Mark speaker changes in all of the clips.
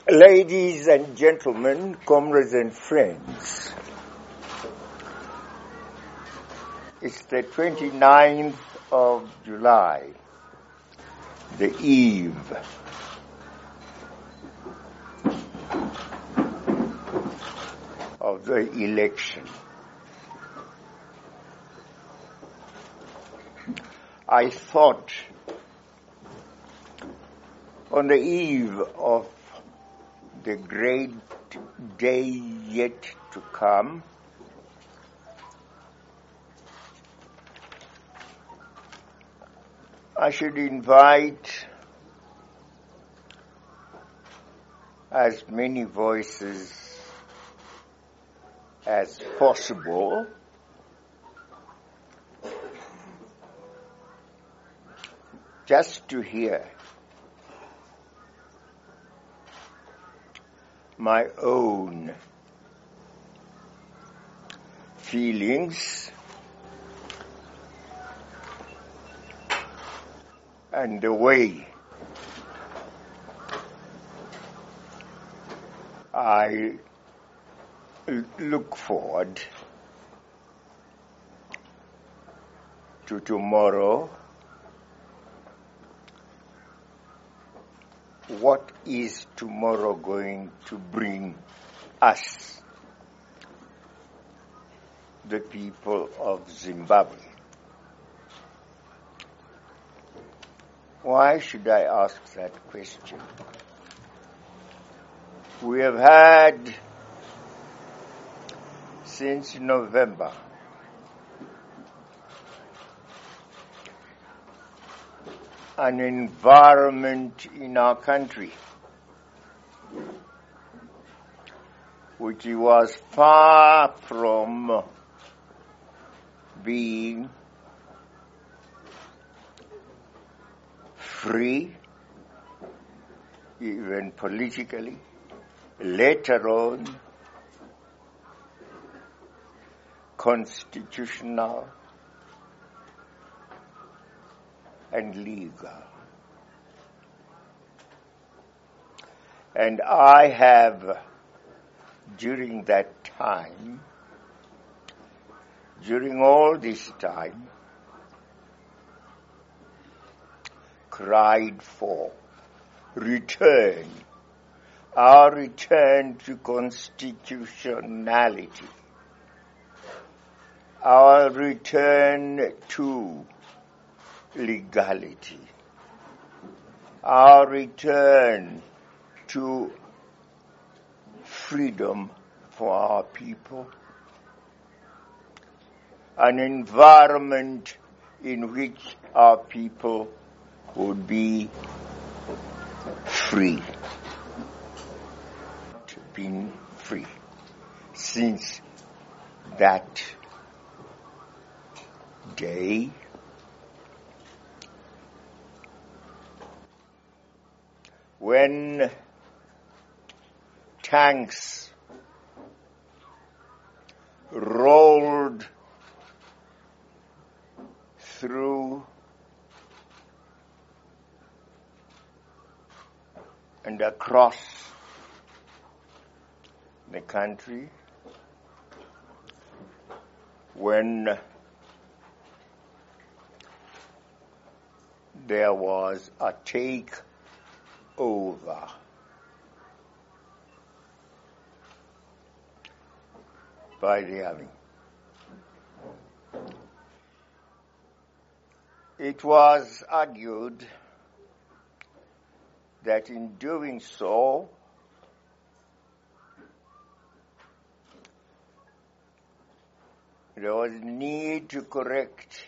Speaker 1: Ladies and gentlemen, comrades and friends, it's the 29th of July, the eve of the election. I thought on the eve of the great day yet to come, I should invite as many voices as possible just to hear my own feelings and the way I look forward to tomorrow. What is tomorrow going to bring us, the people of Zimbabwe? Why should I ask that question? We have had, since November, an environment in our country which was far from being free, even politically, later on constitutional and legal. And I have, during that time, during all this time, cried for return, our return to constitutionality, our return to legality, our return to freedom for our people, an environment in which our people would be free, been free since that day. When tanks rolled through and across the country, when there was a takeover by the army. It was argued that in doing so, there was need to correct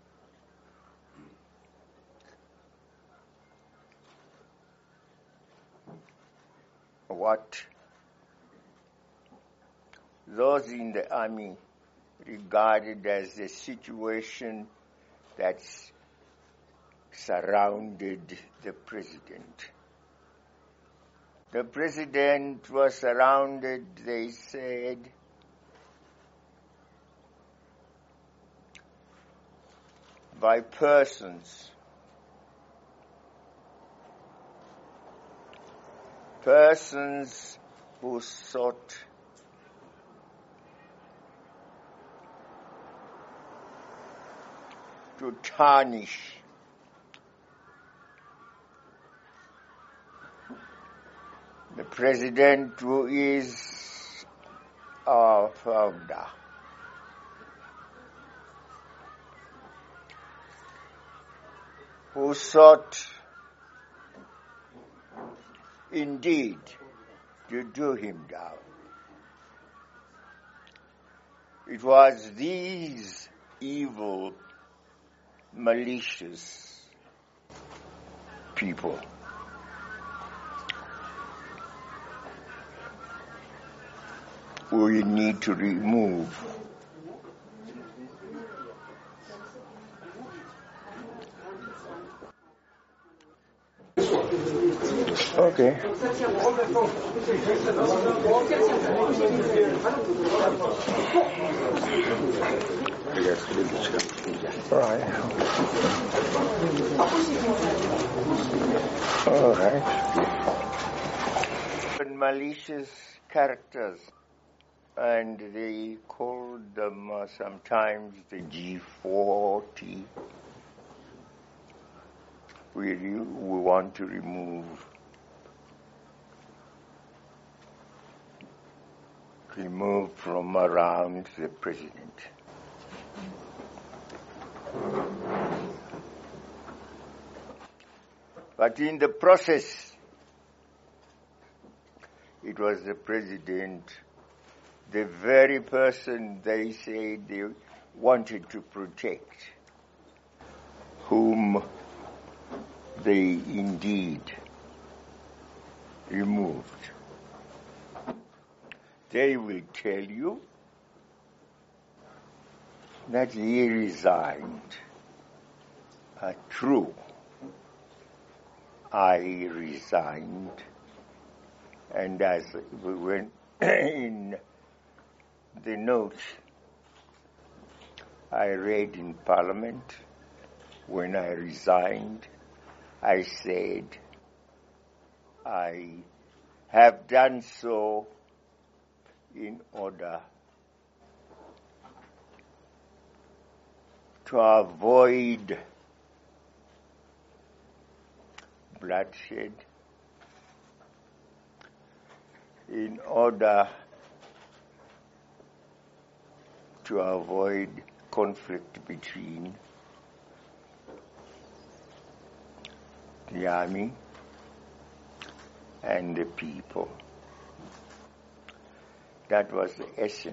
Speaker 1: what those in the army regarded as the situation that surrounded the president. The president was surrounded, they said, by persons persons who sought to tarnish the president who is our founder. Who sought indeed to do him down. It was these evil, malicious people we need to remove. Okay. Right. All right. Malicious characters, and they call them sometimes the G40. We want to remove from around the president. But in the process, it was the president, the very person they said they wanted to protect, whom they indeed removed. They will tell you that he resigned. True. I resigned, and as we went in the note I read in Parliament, when I resigned, I said, I have done so in order to avoid bloodshed, in order to avoid conflict between the army and the people. That was the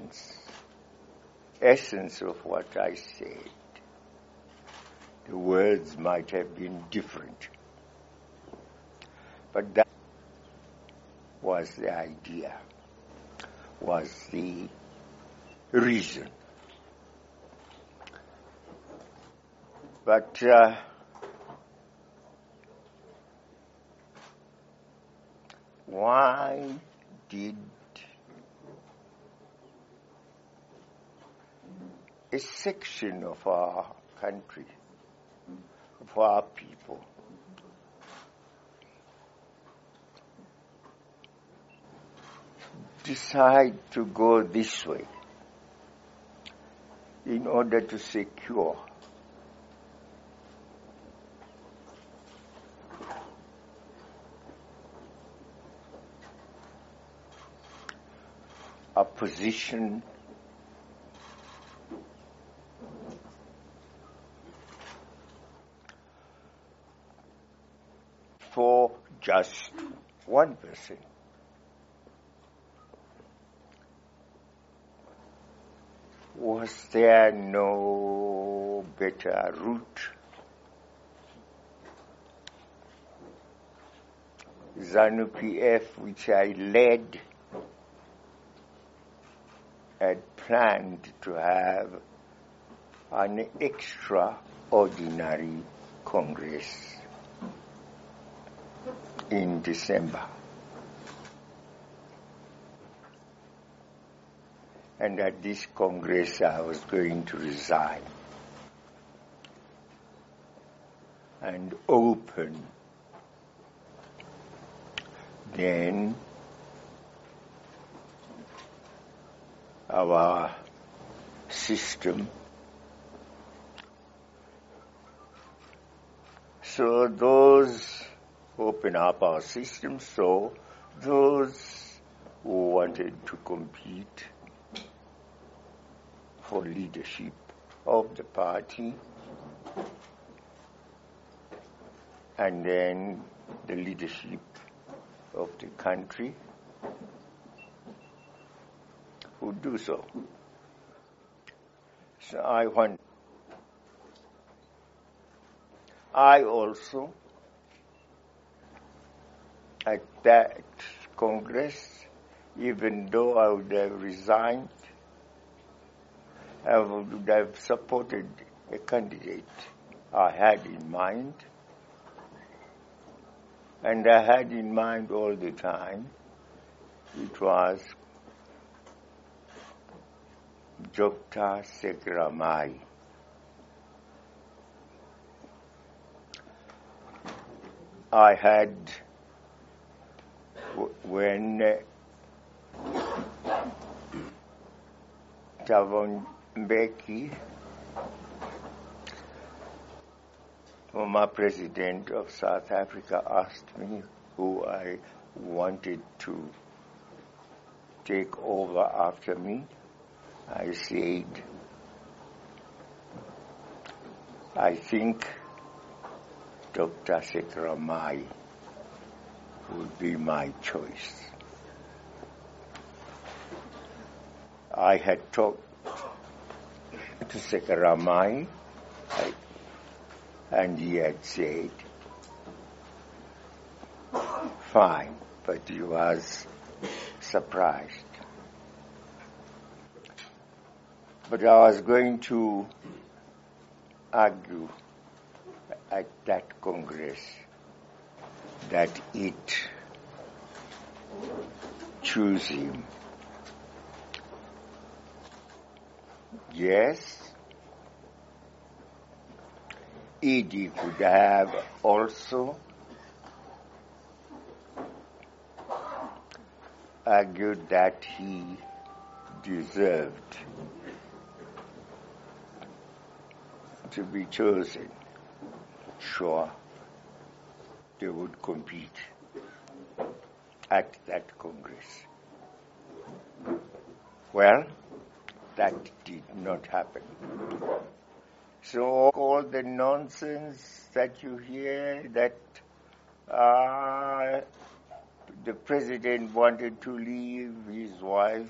Speaker 1: essence of what I said. The words might have been different, but that was the idea, was the reason. But why did a section of our country, of our people, decide to go this way in order to secure a position for just one person? Was there no better route? ZANU-PF, which I led, had planned to have an extraordinary Congress in December. And at this Congress I was going to resign and open then our system. So those open up our system, so those who wanted to compete for leadership of the party and then the leadership of the country would do so. So I also, at that Congress, even though I would have resigned, I would have supported a candidate I had in mind. And I had in mind all the time, it was Dr. Sekramai. I had, when Thabo Mbeki, former president of South Africa, asked me who I wanted to take over after me, I said, I think Dr. Sekramai would be my choice. I had talked to Sekramai, and he had said, fine, but he was surprised. But I was going to argue at that Congress that it choose him. Yes, Edie could have also argued that he deserved to be chosen. Sure, they would compete at that Congress. Well, that did not happen. So all the nonsense that you hear that the president wanted to leave his wife,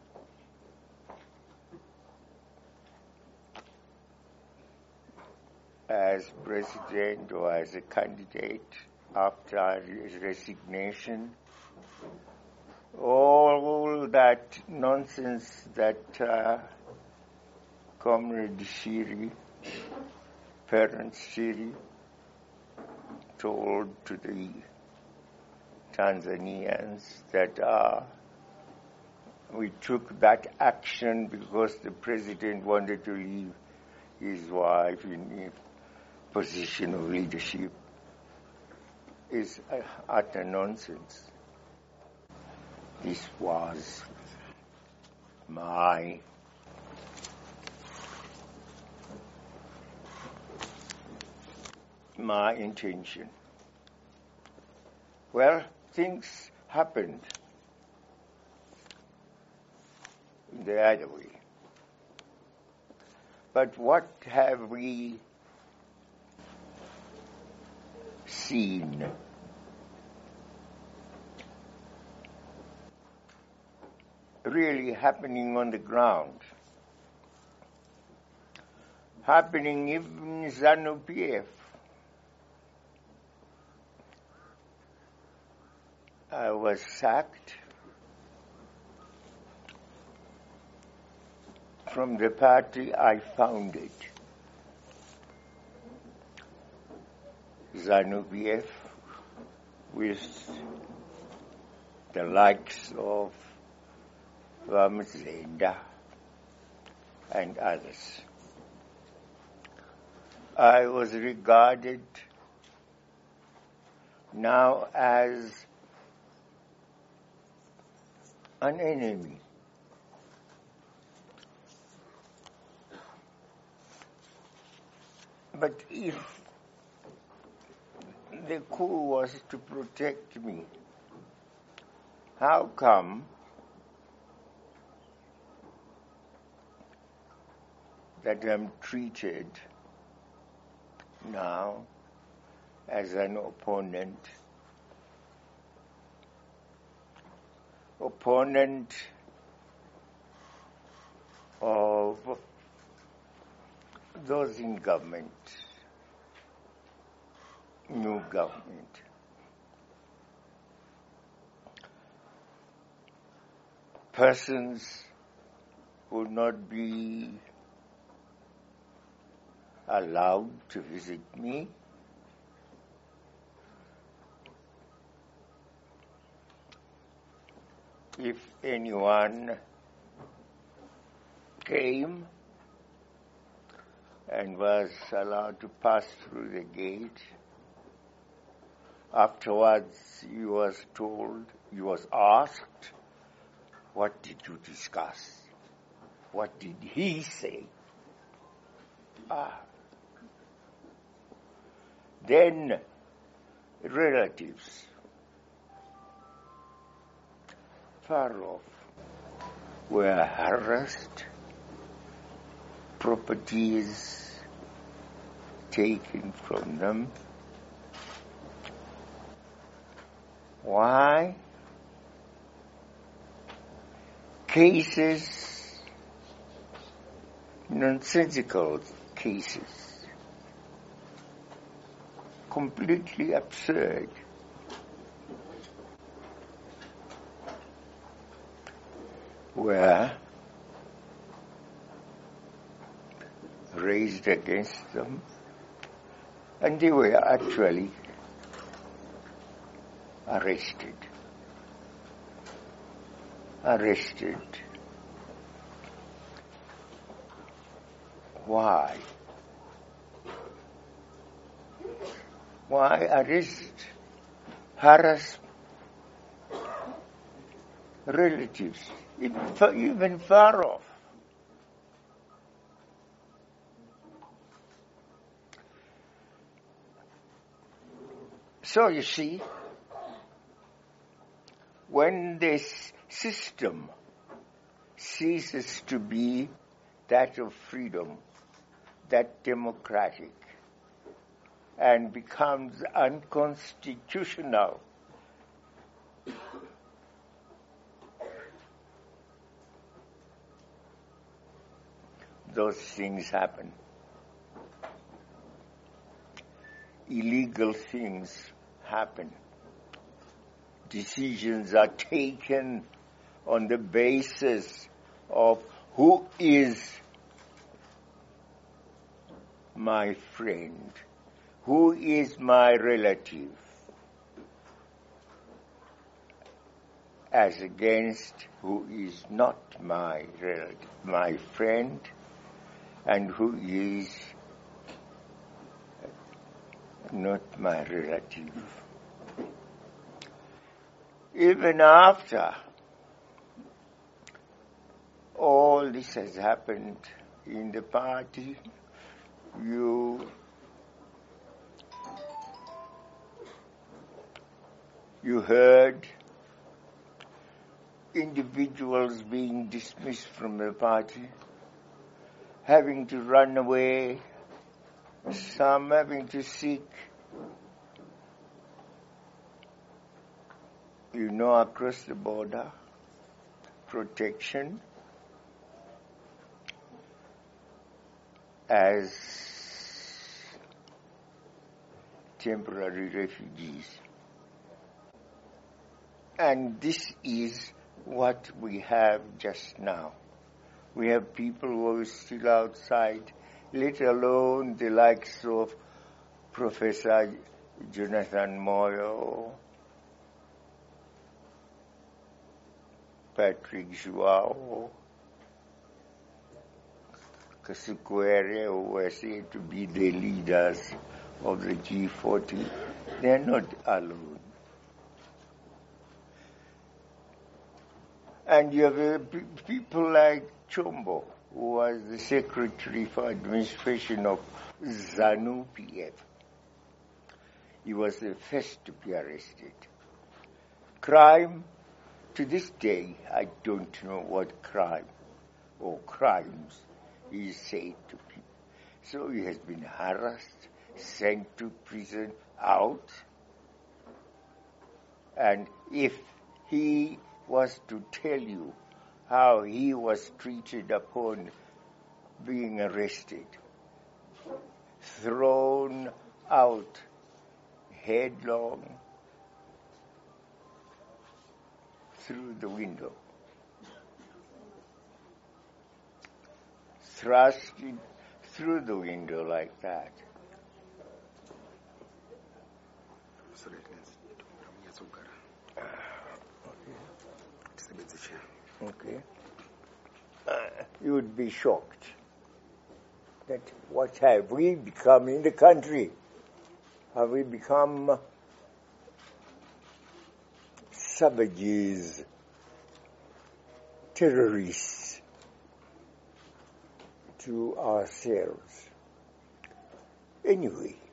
Speaker 1: as president or as a candidate after his resignation, all that nonsense that Comrade Shiri, Parent Shiri, told to the Tanzanians that we took that action because the president wanted to leave his wife in a position of leadership is utter nonsense. This was my intention. Well, things happened the other way. But what have we seen? Really happening on the ground, happening even in ZANU-PF. I was sacked from the party I founded, ZANU-PF, with the likes of Ramzenda and others. I was regarded now as an enemy. But if the coup was to protect me, how come that I'm treated now as an opponent of those in government, new government? Persons would not be allowed to visit me. If anyone came and was allowed to pass through the gate, afterwards he was asked, what did you discuss? What did he say? Then relatives far off were harassed, properties taken from them. Why? Cases, nonsensical cases, completely absurd. Were raised against them, and they were actually arrested. Why? Why arrest, harass relatives, even far off? So you see, when this system ceases to be that of freedom, that democratic, and becomes unconstitutional, those things happen. Illegal things happen. Decisions are taken on the basis of who is my friend, who is my relative, as against who is not my relative, my friend, and who is not my relative. Even after all this has happened in the party, you heard individuals being dismissed from the party, having to run away, some having to seek, across the border, protection as temporary refugees. And this is what we have just now. We have people who are still outside, let alone the likes of Professor Jonathan Moyo, Patrick Joao, Kasukwere, who were said to be the leaders of the G40. They are not alone. And you have people like Chombo, who was the Secretary for Administration of ZANU-PF. He was the first to be arrested. Crime, to this day, I don't know what crime or crimes he said to people. So he has been harassed, sent to prison, out. And if he was to tell you how he was treated upon being arrested, thrown out headlong through the window, thrust through the window like that. Okay. You would be shocked that what have we become in the country? Have we become savages, terrorists to ourselves? Anyway,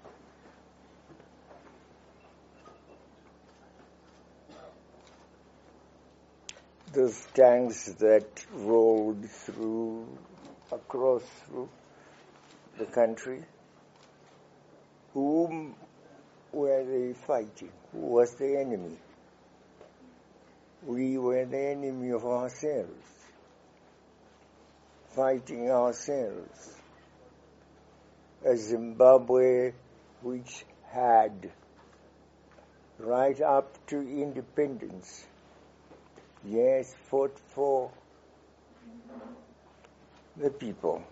Speaker 1: those tanks that rolled across the country, whom were they fighting? Who was the enemy? We were the enemy of ourselves, fighting ourselves. A Zimbabwe which had, right up to independence, yes, fought for the people.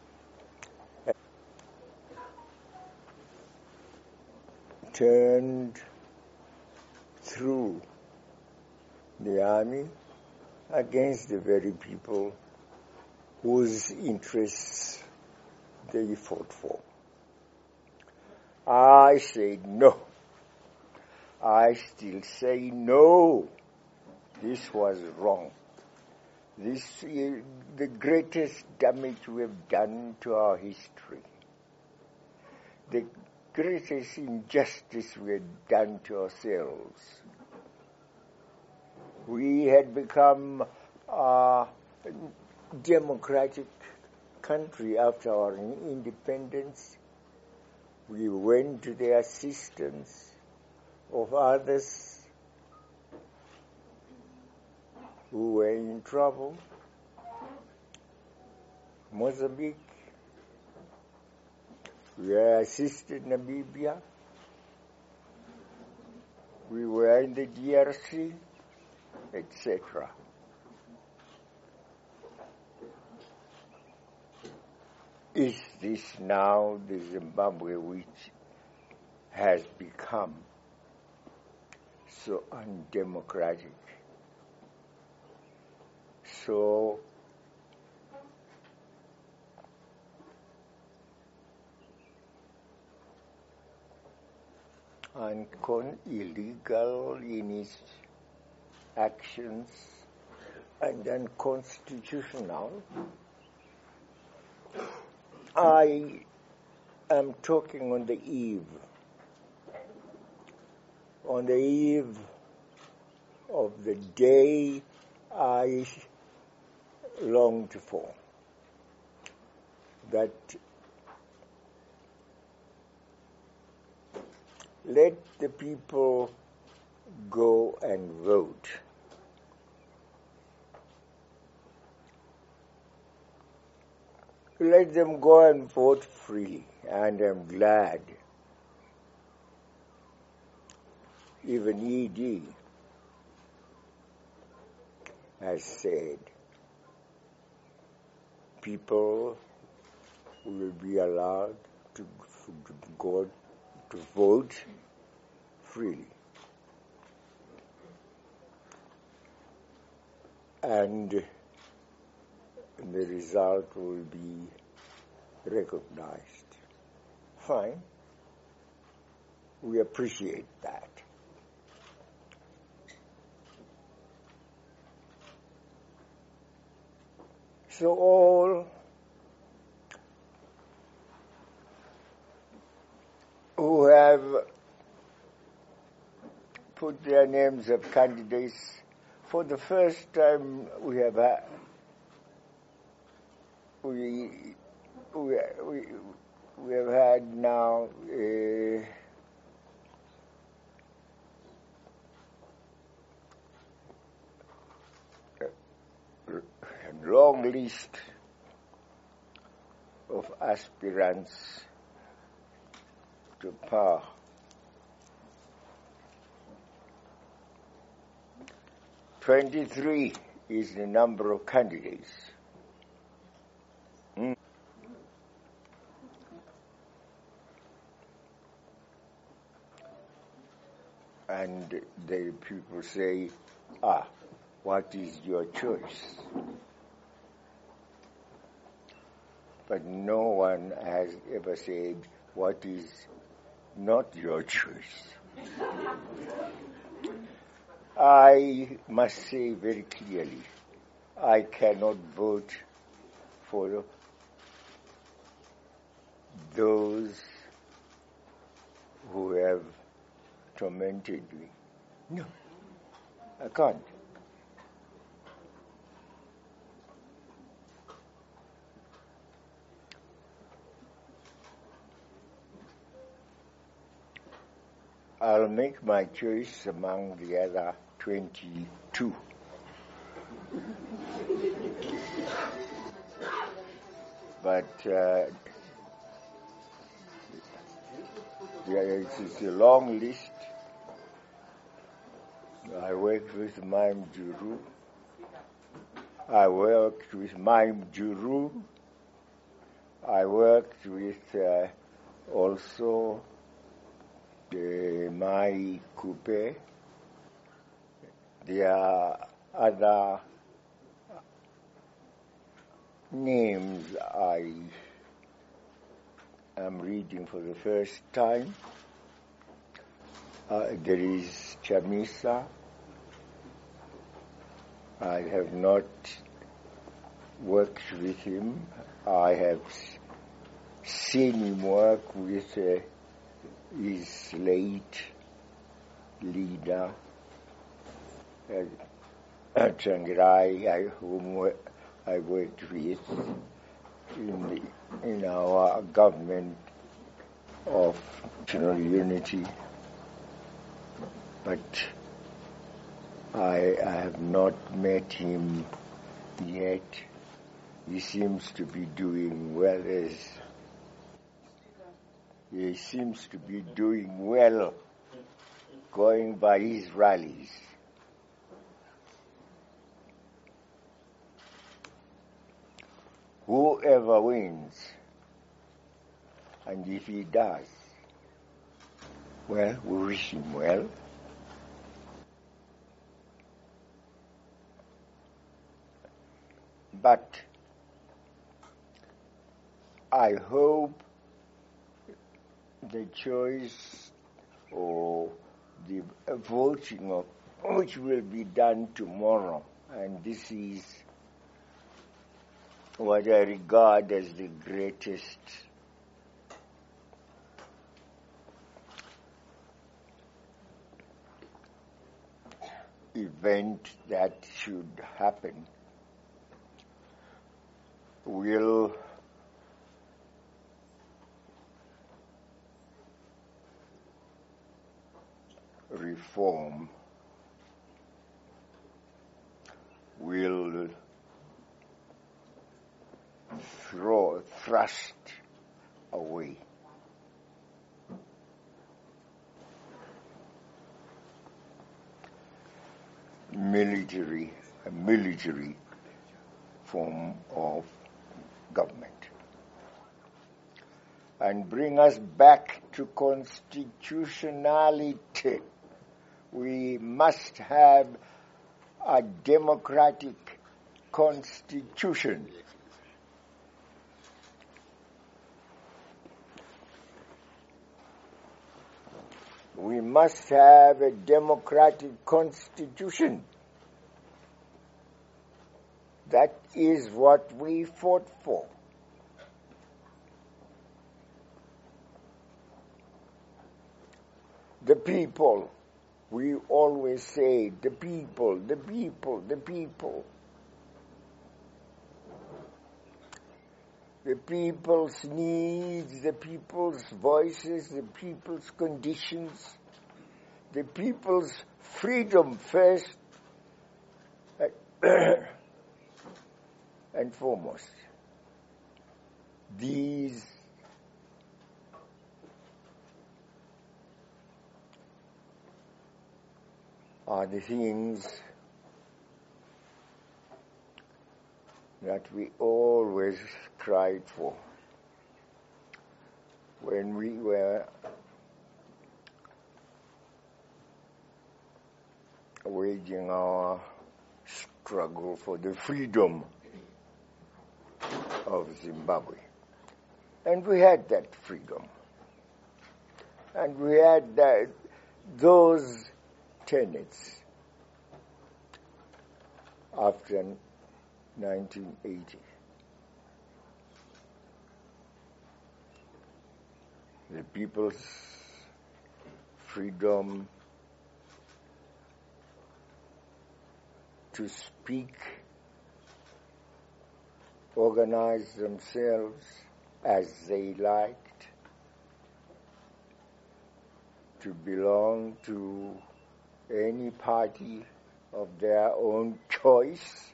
Speaker 1: Turned through the army against the very people whose interests they fought for. I said no. I still say no. This was wrong. This is the greatest damage we have done to our history. The greatest injustice we had done to ourselves. We had become a democratic country after our independence. We went to the assistance of others who were in trouble. Mozambique, we assisted Namibia. We were in the DRC, etc. Is this now the Zimbabwe which has become so undemocratic, so illegal in its actions and unconstitutional? I am talking on the eve of the day I longed for, that let the people go and vote. Let them go and vote freely, and I'm glad. Even ED has said people will be allowed to go to vote freely. And the result will be recognized. Fine. We appreciate that. So all who have put their names of candidates, for the first time we have had now a long list of aspirants to power. "23" is the number of candidates. And the people say, what is your choice? But no one has ever said, what is not your choice? I must say very clearly, I cannot vote for those who have tormented me. No, I can't. I'll make my choice among the other 22. But it's a long list. I worked with Mime Juru. I worked with Mime Juru. I worked with also Mai Coupe. There are other names I am reading for the first time. There is Chamisa. I have not worked with him. I have seen him work with his late leader, Tsvangirai, whom I worked with in our government of national unity. But I have not met him yet. He seems to be doing well going by his rallies. Whoever wins, and if he does, well, we wish him well. But I hope the choice or the voting of which will be done tomorrow, and this is what I regard as the greatest event that should happen, will reform, will thrust away a military form of government and bring us back to constitutionality. We must have a democratic constitution. We must have a democratic constitution. That is what we fought for. The people, we always say, the people, the people, the people. The people's needs, the people's voices, the people's conditions, the people's freedom first and foremost. These are the things that we always cried for when we were waging our struggle for the freedom of Zimbabwe. And we had that freedom. And we had those tenets after 1980. The people's freedom to speak, organize themselves as they liked, to belong to any party of their own choice,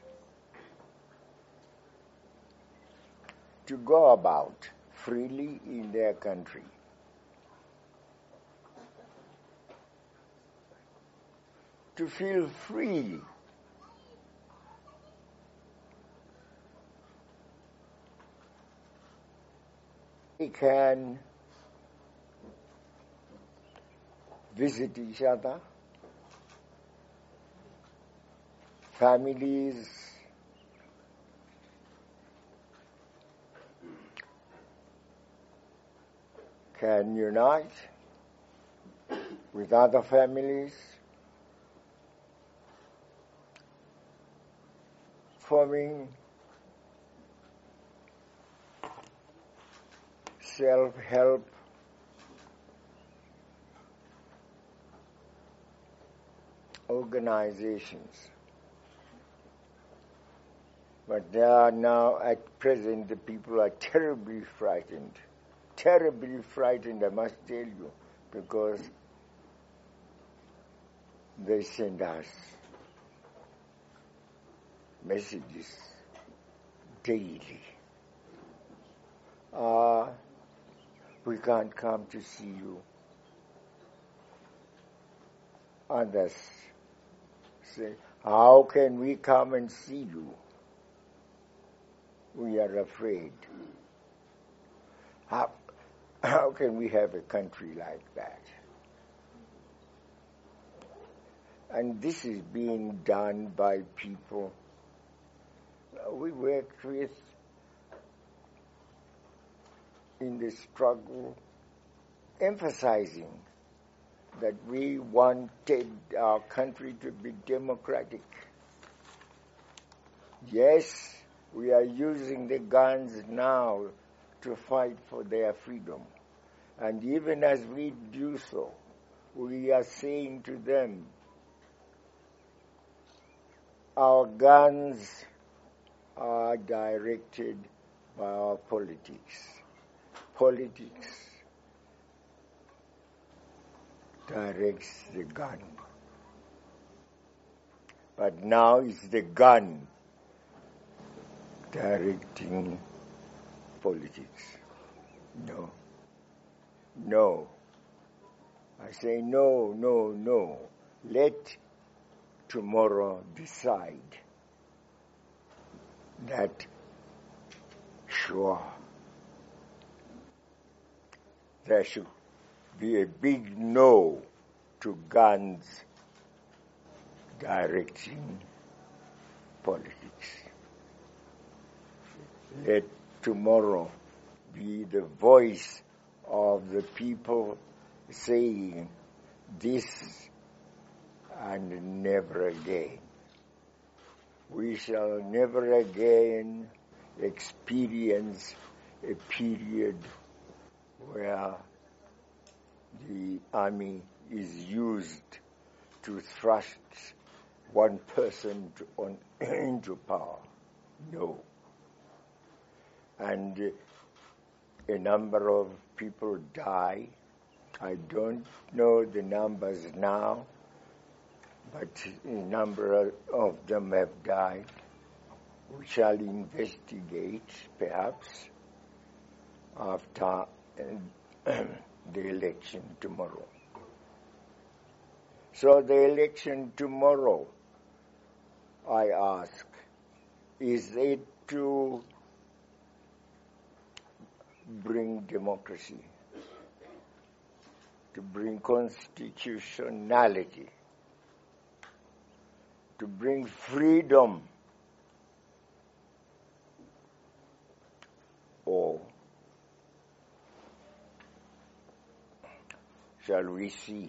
Speaker 1: to go about freely in their country. To feel free we can visit each other, families can unite with other families, forming self-help organizations. But they are now, at present, the people are terribly frightened, I must tell you, because they send us messages daily. We can't come to see you. Others say, how can we come and see you? We are afraid. How can we have a country like that? And this is being done by people we worked with in the struggle, emphasizing that we wanted our country to be democratic. Yes, we are using the guns now to fight for their freedom. And even as we do so, we are saying to them, our guns are directed by our politics. Politics directs the gun. But now it's the gun directing politics. No. No. I say no. Let tomorrow decide that, sure, there should be a big no to guns directing politics. Let tomorrow be the voice of the people saying this and never again. we shall never again experience a period where the army is used to thrust one person into power. No. And a number of people die. I don't know the numbers now, but a number of them have died. We shall investigate, perhaps, after the election tomorrow. So the election tomorrow, I ask, is it to bring democracy, to bring constitutionality, to bring freedom, or shall we see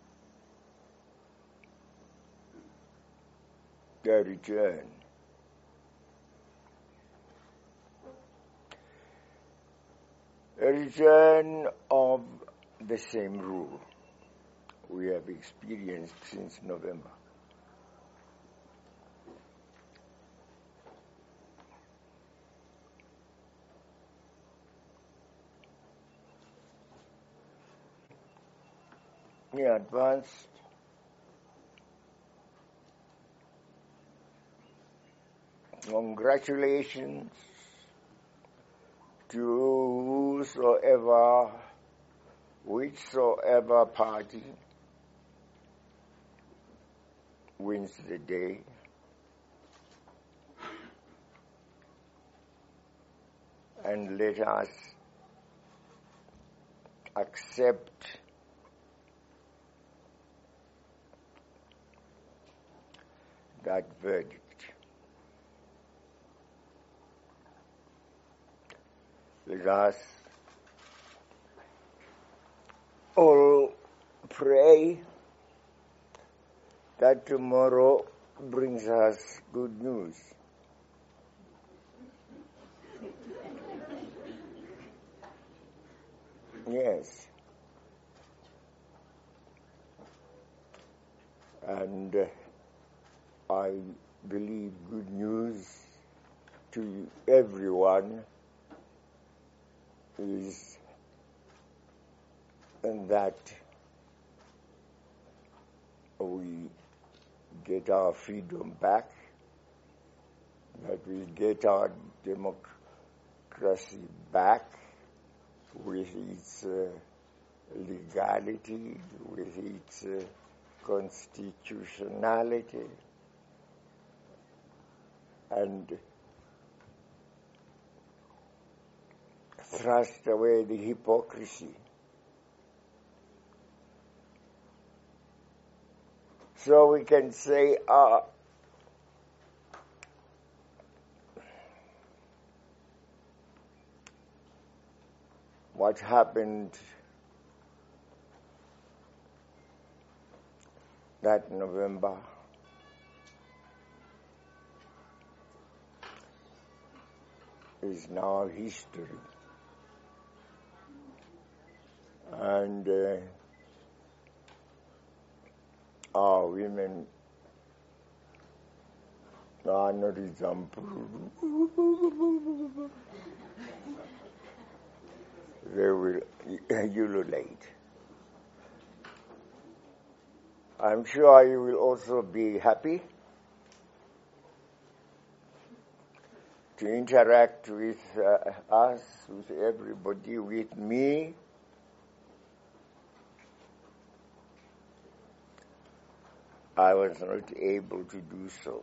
Speaker 1: the return of the same rule we have experienced since November? In advance, congratulations to whichsoever party wins the day. And let us accept that verdict. Let us all pray that tomorrow brings us good news. Yes. And I believe good news to everyone is that we get our freedom back, that we get our democracy back with its legality, with its constitutionality, and thrust away the hypocrisy. So we can say, what happened that November is now history. And our women are not example. They will ululate. I'm sure you will also be happy to interact with us, with everybody, with me. I was not able to do so.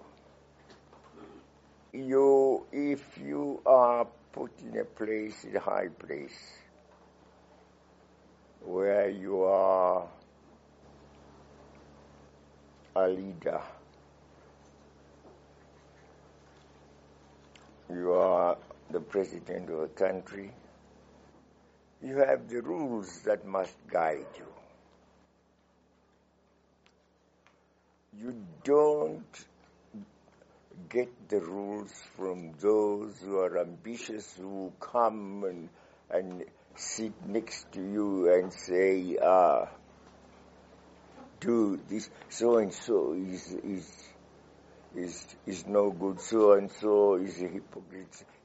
Speaker 1: If you are put in a place, in a high place, where you are a leader, you are the president of a country, you have the rules that must guide you. You don't get the rules from those who are ambitious, who come and sit next to you and say, do this, so and so is no good, so and so is a hypocrite.